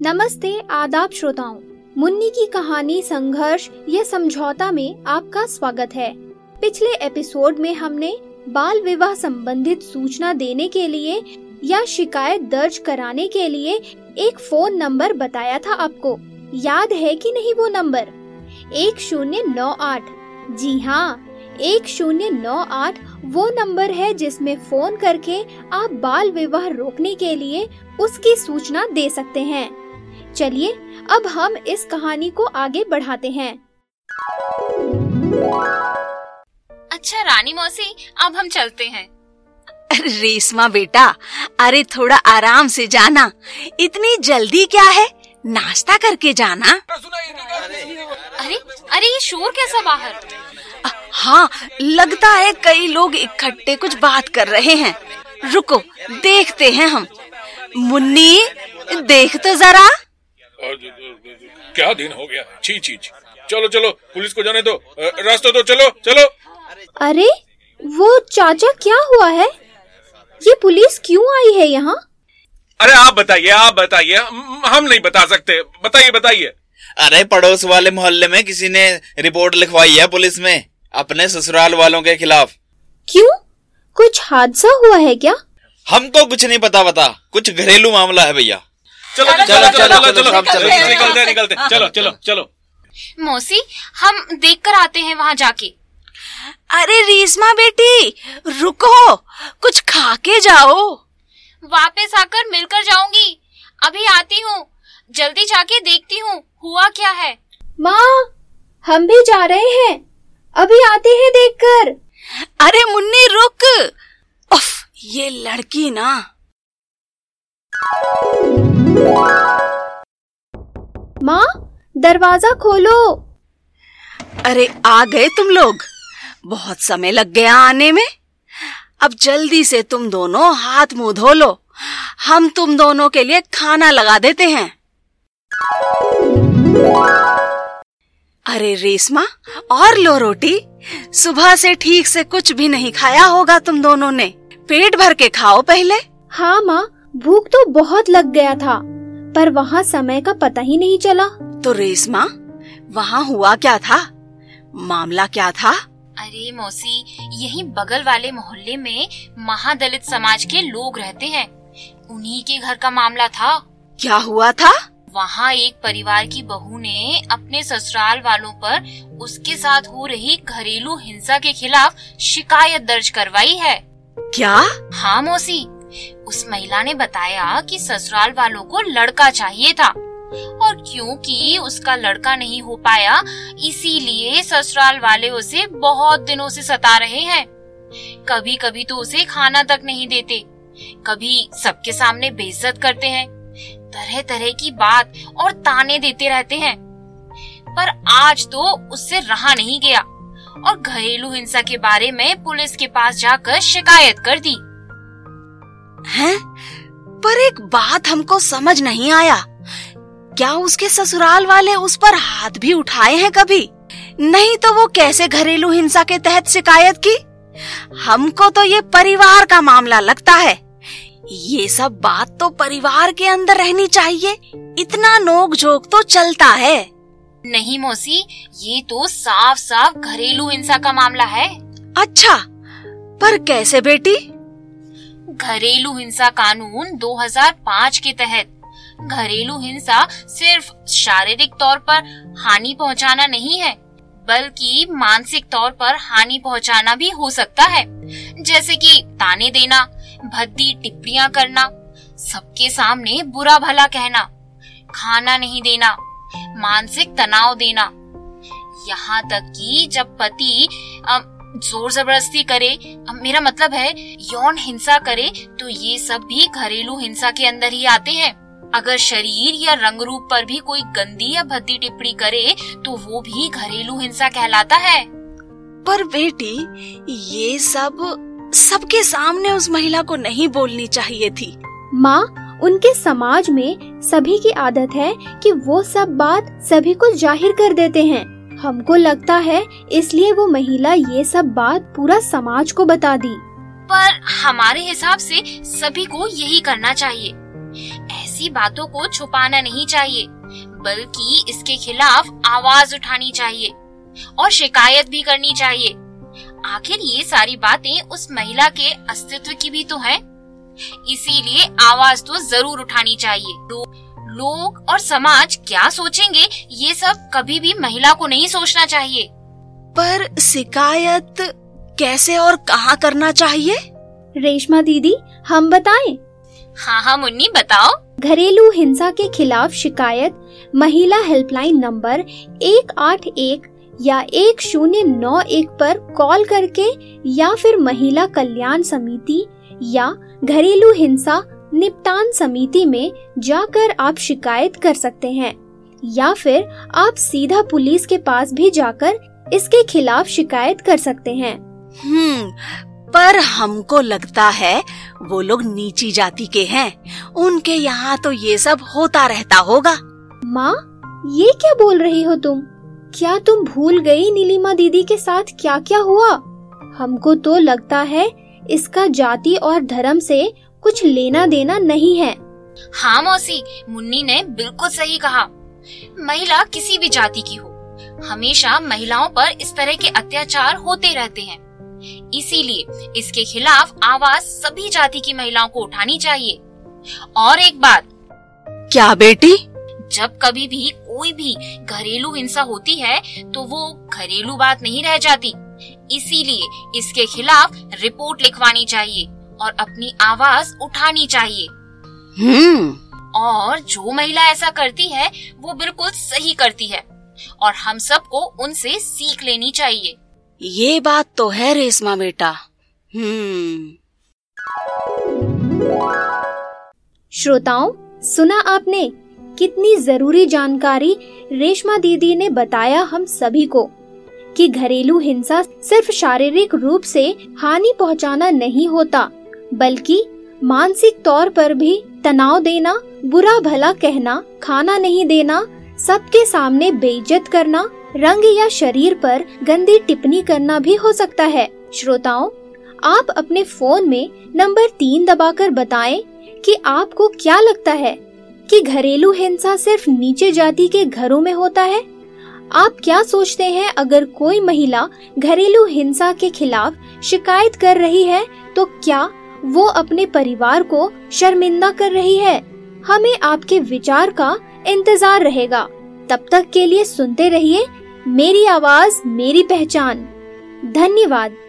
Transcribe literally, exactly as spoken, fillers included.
नमस्ते आदाब श्रोताओं, मुन्नी की कहानी संघर्ष या समझौता में आपका स्वागत है। पिछले एपिसोड में हमने बाल विवाह संबंधित सूचना देने के लिए या शिकायत दर्ज कराने के लिए एक फोन नंबर बताया था आपको। याद है कि नहीं वो नंबर? एक शून्य नौ आठ। जी हाँ, एक शून्य नौ आठ वो नंबर है जिसमें फोन करके आप बाल विवाह रोकने के लिए उसकी सूचना दे सकते हैं। चलिए अब हम इस कहानी को आगे बढ़ाते हैं। अच्छा रानी मौसी, अब हम चलते हैं। रेशमा बेटा, अरे थोड़ा आराम से जाना, इतनी जल्दी क्या है, नाश्ता करके जाना। अरे अरे ये शोर कैसा बाहर? हाँ, लगता है कई लोग इकट्ठे कुछ बात कर रहे हैं। रुको, देखते हैं हम। मुन्नी, देख तो जरा। क्या दिन हो गया? छी छी छी। चलो चलो, पुलिस को जाने दो, रास्ता दो, चलो चलो। अरे वो चाचा, क्या हुआ है? ये पुलिस क्यों आई है यहाँ? अरे आप बताइए, आप बताइए, हम नहीं बता सकते। बताइए बताइए। अरे पड़ोस वाले मोहल्ले में किसी ने रिपोर्ट लिखवाई है पुलिस में अपने ससुराल वालों के खिलाफ। क्यों? कुछ हादसा हुआ है क्या? हमको कुछ नहीं पता बता, कुछ घरेलू मामला है भैया। चलो चलो चलो चलो चलो निकलते निकलते चलो चलो चलो। मौसी, हम देख कर आते हैं वहाँ जाके। अरे रेशमा बेटी, रुको, कुछ खा के जाओ। वापस आकर मिलकर जाऊंगी, अभी आती हूँ। जल्दी जाके देखती हूँ हुआ क्या है। माँ, हम भी जा रहे हैं, अभी आते हैं देखकर। अरे मुन्नी रुक, उफ, ये लड़की ना। माँ, दरवाजा खोलो। अरे आ गए तुम लोग, बहुत समय लग गया आने में। अब जल्दी से तुम दोनों हाथ मुंह धो लो, हम तुम दोनों के लिए खाना लगा देते हैं। अरे रेशमा, और लो रोटी, सुबह से ठीक से कुछ भी नहीं खाया होगा तुम दोनों ने, पेट भर के खाओ पहले। हाँ माँ, भूख तो बहुत लग गया था, पर वहाँ समय का पता ही नहीं चला। तो रेशमा, वहाँ हुआ क्या था, मामला क्या था? अरे मौसी, यही बगल वाले मोहल्ले में महादलित समाज के लोग रहते हैं, उन्हीं के घर का मामला था। क्या हुआ था? वहाँ एक परिवार की बहू ने अपने ससुराल वालों पर उसके साथ हो रही घरेलू हिंसा के खिलाफ शिकायत दर्ज करवाई है। क्या? हाँ मौसी, उस महिला ने बताया कि ससुराल वालों को लड़का चाहिए था और क्योंकि उसका लड़का नहीं हो पाया, इसीलिए ससुराल वाले उसे बहुत दिनों से सता रहे हैं। कभी कभी तो उसे खाना तक नहीं देते, कभी सबके सामने बेइज्जत करते हैं, तरह तरह की बात और ताने देते रहते हैं। पर आज तो उससे रहा नहीं गया और घरेलू हिंसा के बारे में पुलिस के पास जाकर शिकायत कर दी। हैं? पर एक बात हमको समझ नहीं आया, क्या उसके ससुराल वाले उस पर हाथ भी उठाए हैं कभी? नहीं तो वो कैसे घरेलू हिंसा के तहत शिकायत की? हमको तो ये परिवार का मामला लगता है। ये सब बात तो परिवार के अंदर रहनी चाहिए, इतना नोक झोंक तो चलता है। नहीं मौसी, ये तो साफ साफ घरेलू हिंसा का मामला है। अच्छा, पर कैसे बेटी? घरेलू हिंसा कानून दो हज़ार पाँच के तहत घरेलू हिंसा सिर्फ शारीरिक तौर पर हानि पहुंचाना नहीं है, बल्कि मानसिक तौर पर हानि पहुंचाना भी हो सकता है, जैसे कि ताने देना, भद्दी टिप्पणियां करना, सबके सामने बुरा भला कहना, खाना नहीं देना, मानसिक तनाव देना, यहाँ तक कि जब पति जोर जबरदस्ती करे, मेरा मतलब है यौन हिंसा करे, तो ये सब भी घरेलू हिंसा के अंदर ही आते हैं। अगर शरीर या रंग रूप पर भी कोई गंदी या भद्दी टिप्पणी करे तो वो भी घरेलू हिंसा कहलाता है। पर बेटी, ये सब सबके सामने उस महिला को नहीं बोलनी चाहिए थी। माँ, उनके समाज में सभी की आदत है कि वो सब बात सभी को जाहिर कर देते हैं। हमको लगता है इसलिए वो महिला ये सब बात पूरा समाज को बता दी। पर हमारे हिसाब से सभी को यही करना चाहिए। ऐसे ऐसी बातों को छुपाना नहीं चाहिए, बल्कि इसके खिलाफ आवाज उठानी चाहिए और शिकायत भी करनी चाहिए। आखिर ये सारी बातें उस महिला के अस्तित्व की भी तो हैं, इसीलिए आवाज तो जरूर उठानी चाहिए। लो, लोग और समाज क्या सोचेंगे, ये सब कभी भी महिला को नहीं सोचना चाहिए। पर शिकायत कैसे और कहाँ करना चाहिए? रेशमा दीदी, हम बताएं? हाँ हाँ मुन्नी, बताओ। घरेलू हिंसा के खिलाफ शिकायत महिला हेल्पलाइन नंबर एक आठ एक या एक शून्य नौ एक पर कॉल करके या फिर महिला कल्याण समिति या घरेलू हिंसा निपटान समिति में जाकर आप शिकायत कर सकते हैं, या फिर आप सीधा पुलिस के पास भी जाकर इसके खिलाफ शिकायत कर सकते हैं। हम्म, पर हमको लगता है वो लोग नीची जाति के हैं, उनके यहाँ तो ये सब होता रहता होगा। माँ, ये क्या बोल रही हो तुम? क्या तुम भूल गई नीलिमा दीदी के साथ क्या क्या हुआ? हमको तो लगता है इसका जाति और धर्म से कुछ लेना देना नहीं है। हाँ मौसी, मुन्नी ने बिल्कुल सही कहा। महिला किसी भी जाति की हो, हमेशा महिलाओं पर इस तरह के अत्याचार होते रहते हैं। इसीलिए इसके खिलाफ आवाज सभी जाति की महिलाओं को उठानी चाहिए। और एक बात। क्या बेटी? जब कभी भी कोई भी घरेलू हिंसा होती है तो वो घरेलू बात नहीं रह जाती, इसीलिए इसके खिलाफ रिपोर्ट लिखवानी चाहिए और अपनी आवाज उठानी चाहिए। हम्म। और जो महिला ऐसा करती है वो बिल्कुल सही करती है और हम सबको उनसे सीख लेनी चाहिए। ये बात तो है रेशमा बेटा। हम्म। श्रोताओं, सुना आपने? कितनी जरूरी जानकारी रेशमा दीदी ने बताया हम सभी को कि घरेलू हिंसा सिर्फ शारीरिक रूप से हानि पहुंचाना नहीं होता, बल्कि मानसिक तौर पर भी तनाव देना, बुरा भला कहना, खाना नहीं देना, सबके सामने बेइज्जत करना, रंग या शरीर पर गंदी टिप्पणी करना भी हो सकता है। श्रोताओं, आप अपने फोन में नंबर तीन दबाकर बताएं कि आपको क्या लगता है कि घरेलू हिंसा सिर्फ नीचे जाति के घरों में होता है? आप क्या सोचते हैं, अगर कोई महिला घरेलू हिंसा के खिलाफ शिकायत कर रही है तो क्या वो अपने परिवार को शर्मिंदा कर रही है? हमें आपके विचार का इंतजार रहेगा। तब तक के लिए सुनते रहिए मेरी आवाज मेरी पहचान। धन्यवाद।